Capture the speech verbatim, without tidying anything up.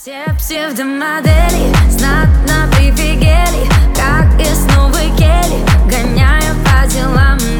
Все псевдомодели знатно прифигели, как из новой кели, гоняю по делам.